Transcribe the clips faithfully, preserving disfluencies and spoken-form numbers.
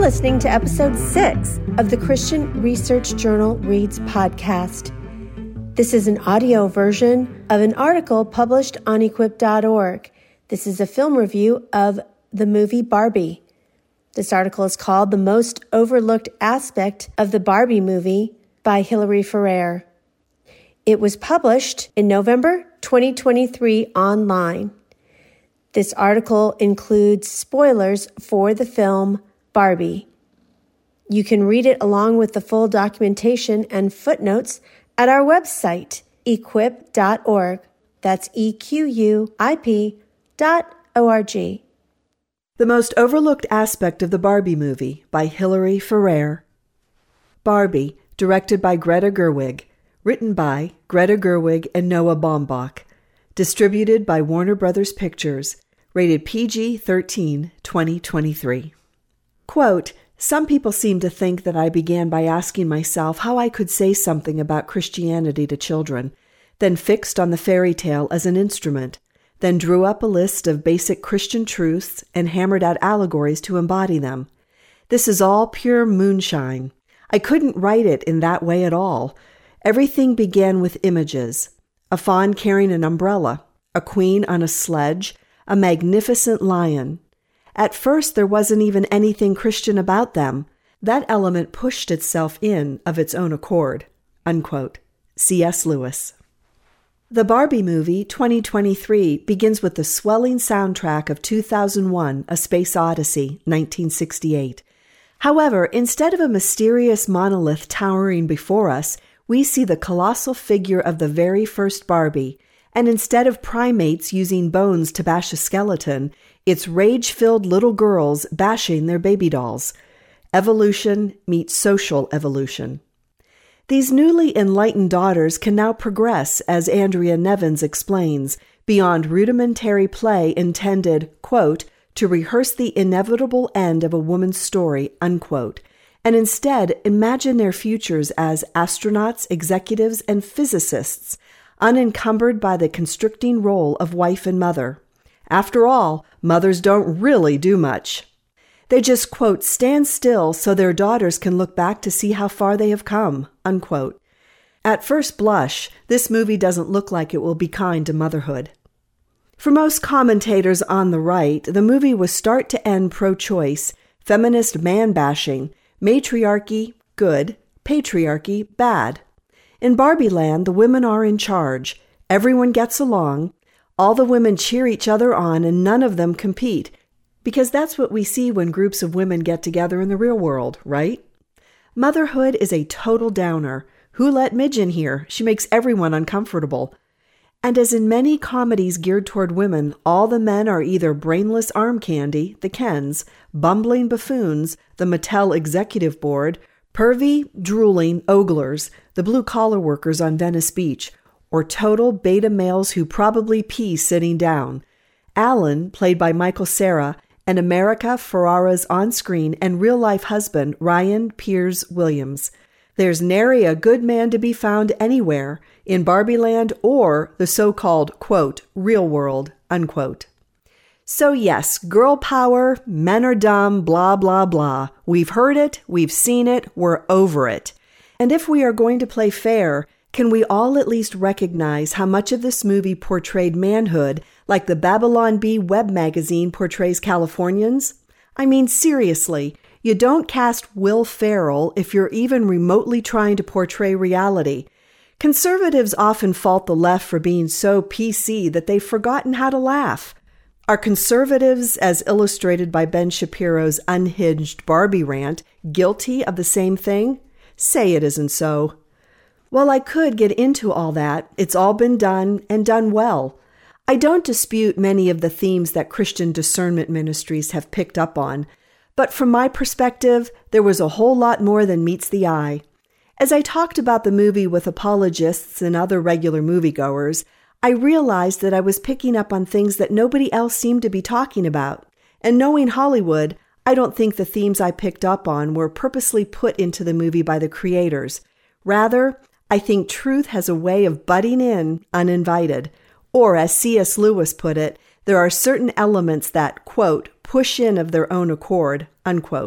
listening to episode six of the Christian Research Journal Reads podcast. This is an audio version of an article published on equip dot org. This is a film review of the movie Barbie. This article is called The Most Overlooked Aspect of the Barbie Movie by Hilary Ferrer. It was published in November twenty twenty-three online. This article includes spoilers for the film Barbie. You can read it along with the full documentation and footnotes at our website, equip dot org. That's E Q U I P dot O R G. The Most Overlooked Aspect of the Barbie Movie by Hilary Ferrer. Barbie, directed by Greta Gerwig. Written by Greta Gerwig and Noah Baumbach. Distributed by Warner Brothers Pictures. Rated P G thirteen, twenty twenty-three. Quote, "Some people seem to think that I began by asking myself how I could say something about Christianity to children, then fixed on the fairy tale as an instrument, then drew up a list of basic Christian truths and hammered out allegories to embody them. This is all pure moonshine. I couldn't write it in that way at all. Everything began with images. A fawn carrying an umbrella, a queen on a sledge, a magnificent lion. At first, there wasn't even anything Christian about them. That element pushed itself in of its own accord." Unquote. C S Lewis. The Barbie movie twenty twenty-three begins with the swelling soundtrack of two thousand one, A Space Odyssey, nineteen sixty-eight. However, instead of a mysterious monolith towering before us, we see the colossal figure of the very first Barbie, and instead of primates using bones to bash a skeleton, it's rage-filled little girls bashing their baby dolls. Evolution meets social evolution. These newly enlightened daughters can now progress, as Andrea Nevins explains, beyond rudimentary play intended, quote, to rehearse the inevitable end of a woman's story, unquote, and instead imagine their futures as astronauts, executives, and physicists, unencumbered by the constricting role of wife and mother. After all, mothers don't really do much. They just, quote, stand still so their daughters can look back to see how far they have come, unquote. At first blush, this movie doesn't look like it will be kind to motherhood. For most commentators on the right, the movie was start to end pro-choice, feminist man-bashing, matriarchy, good, patriarchy, bad. In Barbie Land, the women are in charge. Everyone gets along. All the women cheer each other on, and none of them compete. Because that's what we see when groups of women get together in the real world, right? Motherhood is a total downer. Who let Midge in here? She makes everyone uncomfortable. And as in many comedies geared toward women, all the men are either brainless arm candy, the Kens, bumbling buffoons, the Mattel Executive Board, pervy, drooling oglers, the blue-collar workers on Venice Beach, or total beta males who probably pee sitting down. Alan, played by Michael Cera, and America Ferrara's on-screen and real-life husband, Ryan Piers Williams. There's nary a good man to be found anywhere, in Barbie Land or the so-called, quote, real world, unquote. So yes, girl power, men are dumb, blah, blah, blah. We've heard it, we've seen it, we're over it. And if we are going to play fair, can we all at least recognize how much of this movie portrayed manhood like the Babylon Bee web magazine portrays Californians? I mean, seriously, you don't cast Will Ferrell if you're even remotely trying to portray reality. Conservatives often fault the left for being so P C that they've forgotten how to laugh. Are conservatives, as illustrated by Ben Shapiro's unhinged Barbie rant, guilty of the same thing? Say it isn't so. While I could get into all that, it's all been done and done well. I don't dispute many of the themes that Christian discernment ministries have picked up on, but from my perspective, there was a whole lot more than meets the eye. As I talked about the movie with apologists and other regular moviegoers, I realized that I was picking up on things that nobody else seemed to be talking about. And knowing Hollywood, I don't think the themes I picked up on were purposely put into the movie by the creators. Rather, I think truth has a way of butting in uninvited. Or, as C S Lewis put it, there are certain elements that, quote, push in of their own accord, unquote.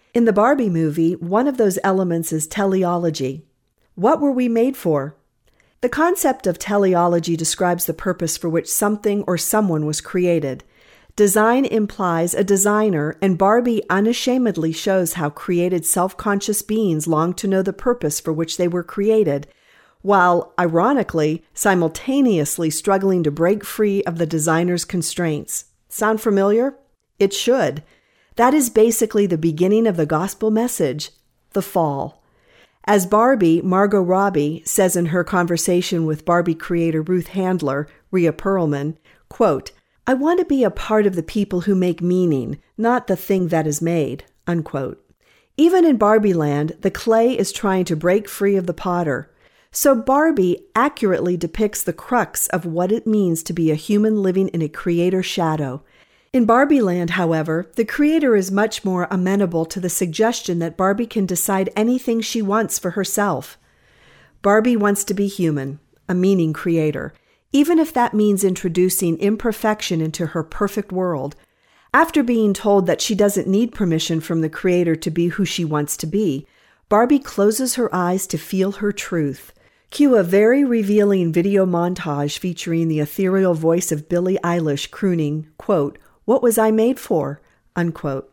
In the Barbie movie, one of those elements is teleology. What were we made for? The concept of teleology describes the purpose for which something or someone was created. Design implies a designer, and Barbie unashamedly shows how created self-conscious beings long to know the purpose for which they were created, while, ironically, simultaneously struggling to break free of the designer's constraints. Sound familiar? It should. That is basically the beginning of the gospel message, the fall. As Barbie, Margot Robbie, says in her conversation with Barbie creator Ruth Handler, Rhea Perlman, quote, "I want to be a part of the people who make meaning, not the thing that is made," unquote. Even in Barbie land, the clay is trying to break free of the potter. So Barbie accurately depicts the crux of what it means to be a human living in a creator's shadow. In Barbie land, however, the creator is much more amenable to the suggestion that Barbie can decide anything she wants for herself. Barbie wants to be human, a meaning creator, even if that means introducing imperfection into her perfect world. After being told that she doesn't need permission from the creator to be who she wants to be, Barbie closes her eyes to feel her truth. Cue a very revealing video montage featuring the ethereal voice of Billie Eilish crooning, quote, "What was I made for?" unquote,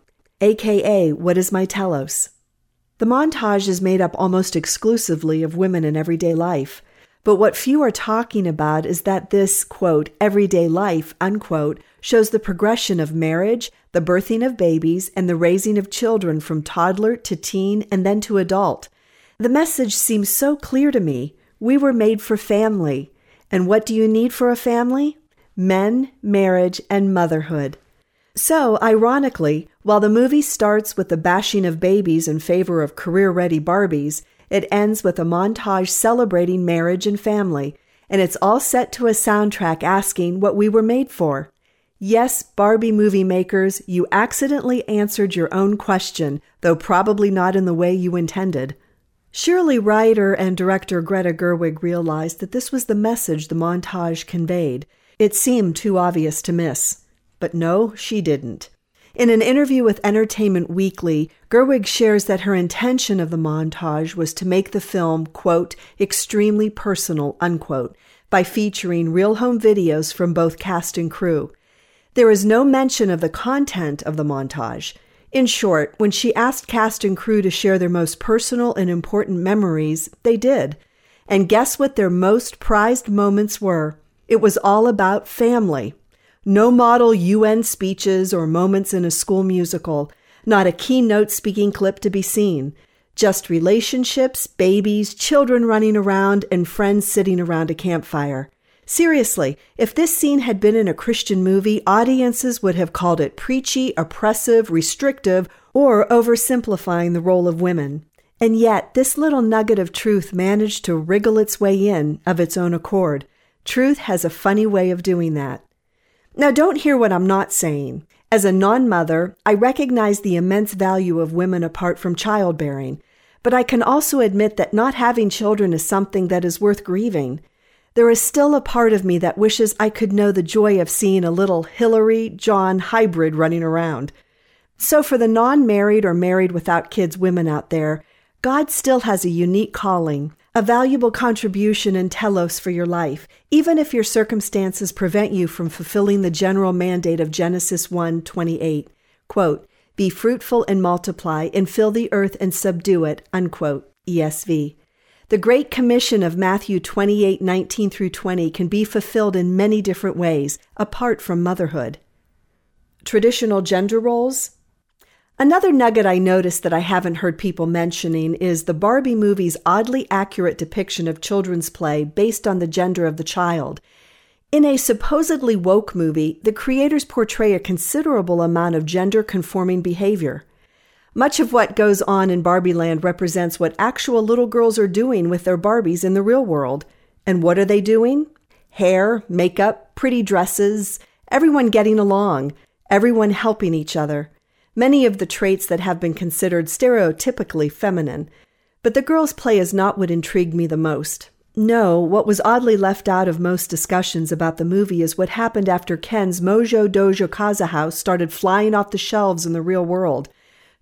aka What is my telos? The montage is made up almost exclusively of women in everyday life, but what few are talking about is that this, quote, everyday life, unquote, shows the progression of marriage, the birthing of babies, and the raising of children from toddler to teen and then to adult. The message seems so clear to me. We were made for family. And what do you need for a family? Men, marriage, and motherhood. So, ironically, while the movie starts with the bashing of babies in favor of career-ready Barbies, it ends with a montage celebrating marriage and family, and it's all set to a soundtrack asking what we were made for. Yes, Barbie movie makers, you accidentally answered your own question, though probably not in the way you intended. Surely writer and director Greta Gerwig realized that this was the message the montage conveyed. It seemed too obvious to miss. But no, she didn't. In an interview with Entertainment Weekly, Gerwig shares that her intention of the montage was to make the film, quote, extremely personal, unquote, by featuring real home videos from both cast and crew. There is no mention of the content of the montage. In short, when she asked cast and crew to share their most personal and important memories, they did. And guess what their most prized moments were? It was all about family. No model U N speeches or moments in a school musical, not a keynote speaking clip to be seen. Just relationships, babies, children running around, and friends sitting around a campfire. Seriously, if this scene had been in a Christian movie, audiences would have called it preachy, oppressive, restrictive, or oversimplifying the role of women. And yet, this little nugget of truth managed to wriggle its way in of its own accord. Truth has a funny way of doing that. Now, don't hear what I'm not saying. As a non-mother, I recognize the immense value of women apart from childbearing, but I can also admit that not having children is something that is worth grieving. There is still a part of me that wishes I could know the joy of seeing a little Hillary, John hybrid running around. So for the non-married or married without kids women out there, God still has a unique calling, a valuable contribution and telos for your life, even if your circumstances prevent you from fulfilling the general mandate of Genesis one twenty-eight, quote, be fruitful and multiply and fill the earth and subdue it, unquote, E S V. The Great Commission of Matthew twenty-eight nineteen through twenty can be fulfilled in many different ways, apart from motherhood. Traditional gender roles? Another nugget I noticed that I haven't heard people mentioning is the Barbie movie's oddly accurate depiction of children's play based on the gender of the child. In a supposedly woke movie, the creators portray a considerable amount of gender-conforming behavior. Much of what goes on in Barbie Land represents what actual little girls are doing with their Barbies in the real world. And what are they doing? Hair, makeup, pretty dresses, everyone getting along, everyone helping each other. Many of the traits that have been considered stereotypically feminine. But the girls' play is not what intrigued me the most. No, what was oddly left out of most discussions about the movie is what happened after Ken's Mojo Dojo Casa house started flying off the shelves in the real world.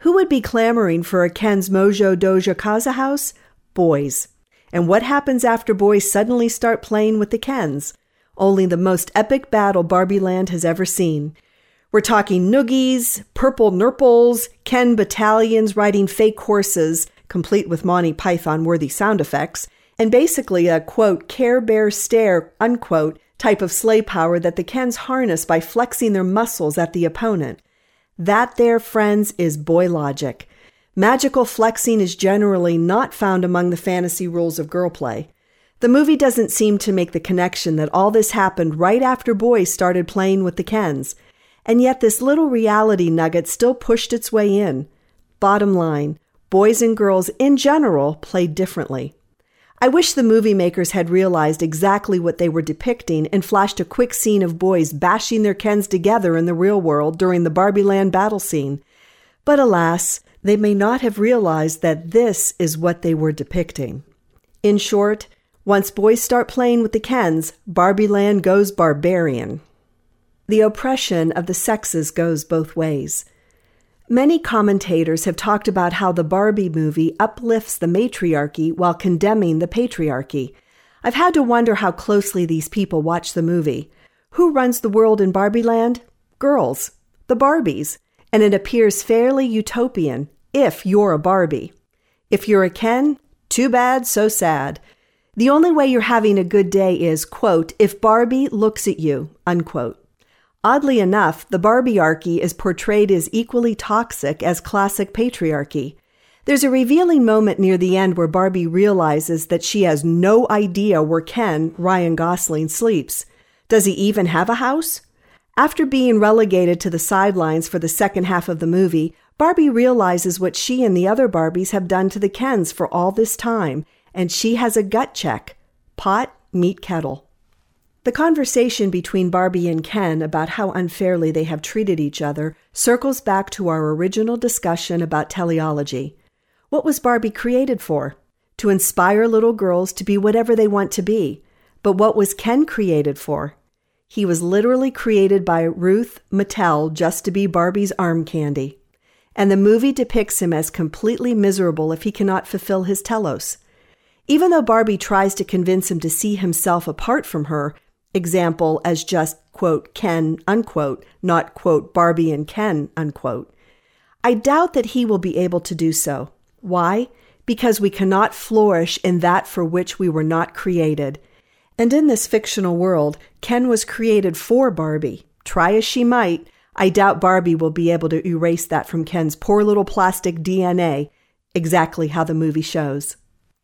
Who would be clamoring for a Ken's Mojo Doja Kaza house? Boys. And what happens after boys suddenly start playing with the Kens? Only the most epic battle Barbie Land has ever seen. We're talking noogies, purple nurples, Ken battalions riding fake horses, complete with Monty Python-worthy sound effects, and basically a, quote, Care Bear stare, unquote, type of sleigh power that the Kens harness by flexing their muscles at the opponent. That there, friends, is boy logic. Magical flexing is generally not found among the fantasy rules of girl play. The movie doesn't seem to make the connection that all this happened right after boys started playing with the Kens. And yet this little reality nugget still pushed its way in. Bottom line, boys and girls in general play differently. I wish the movie makers had realized exactly what they were depicting and flashed a quick scene of boys bashing their Kens together in the real world during the Barbie Land battle scene. But alas, they may not have realized that this is what they were depicting. In short, once boys start playing with the Kens, Barbie Land goes barbarian. The oppression of the sexes goes both ways. Many commentators have talked about how the Barbie movie uplifts the matriarchy while condemning the patriarchy. I've had to wonder how closely these people watch the movie. Who runs the world in Barbie Land? Girls, the Barbies, and it appears fairly utopian if you're a Barbie. If you're a Ken, too bad, so sad. The only way you're having a good day is, quote, if Barbie looks at you, unquote. Oddly enough, the Barbie-archy is portrayed as equally toxic as classic patriarchy. There's a revealing moment near the end where Barbie realizes that she has no idea where Ken, Ryan Gosling, sleeps. Does he even have a house? After being relegated to the sidelines for the second half of the movie, Barbie realizes what she and the other Barbies have done to the Kens for all this time, and she has a gut check. Pot, meet kettle. The conversation between Barbie and Ken about how unfairly they have treated each other circles back to our original discussion about teleology. What was Barbie created for? To inspire little girls to be whatever they want to be. But what was Ken created for? He was literally created by Ruth Mattel just to be Barbie's arm candy. And the movie depicts him as completely miserable if he cannot fulfill his telos. Even though Barbie tries to convince him to see himself apart from her, example as just, quote, Ken, unquote, not, quote, Barbie and Ken, unquote, I doubt that he will be able to do so. Why? Because we cannot flourish in that for which we were not created. And in this fictional world, Ken was created for Barbie. Try as she might, I doubt Barbie will be able to erase that from Ken's poor little plastic D N A, exactly how the movie shows.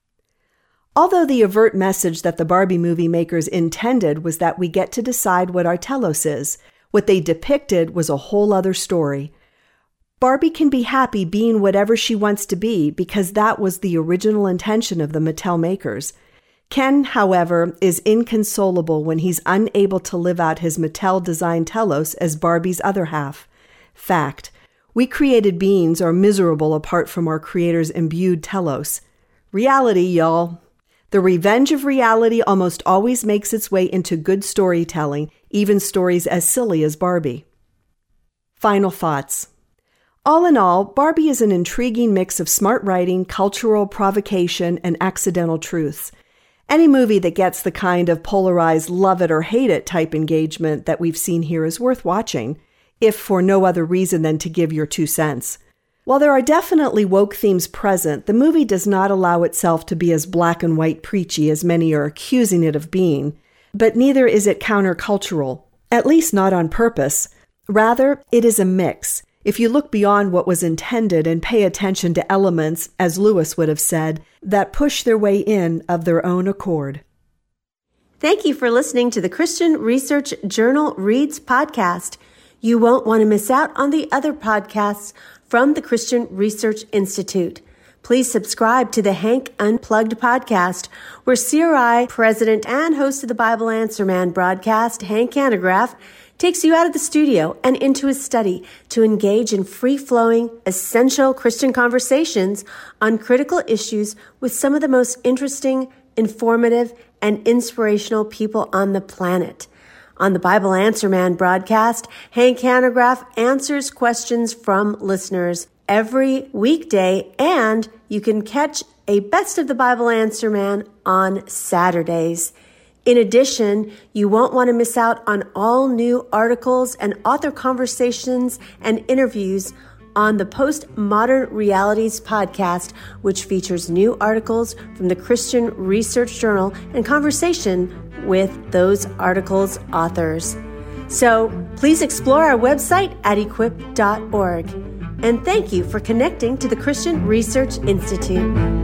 Although the overt message that the Barbie movie makers intended was that we get to decide what our telos is, what they depicted was a whole other story. Barbie can be happy being whatever she wants to be because that was the original intention of the Mattel makers. Ken, however, is inconsolable when he's unable to live out his Mattel-designed telos as Barbie's other half. Fact. We created beings are miserable apart from our creator's imbued telos. Reality, y'all. The revenge of reality almost always makes its way into good storytelling, even stories as silly as Barbie. Final thoughts. All in all, Barbie is an intriguing mix of smart writing, cultural provocation, and accidental truths. Any movie that gets the kind of polarized love it or hate it type engagement that we've seen here is worth watching, if for no other reason than to give your two cents. While there are definitely woke themes present, the movie does not allow itself to be as black and white preachy as many are accusing it of being, but neither is it countercultural, at least not on purpose. Rather, it is a mix. If you look beyond what was intended and pay attention to elements, as Lewis would have said, that push their way in of their own accord. Thank you for listening to the Christian Research Journal Reads podcast. You won't want to miss out on the other podcasts from the Christian Research Institute. Please subscribe to the Hank Unplugged podcast, where C R I president and host of the Bible Answer Man broadcast, Hank Hanegraaff, takes you out of the studio and into his study to engage in free-flowing, essential Christian conversations on critical issues with some of the most interesting, informative, and inspirational people on the planet. On the Bible Answer Man broadcast, Hank Hanegraaff answers questions from listeners every weekday, and you can catch a Best of the Bible Answer Man on Saturdays. In addition, you won't want to miss out on all new articles and author conversations and interviews on the Postmodern Realities podcast, which features new articles from the Christian Research Journal and conversation with those articles' authors. So please explore our website at equip dot org. And thank you for connecting to the Christian Research Institute.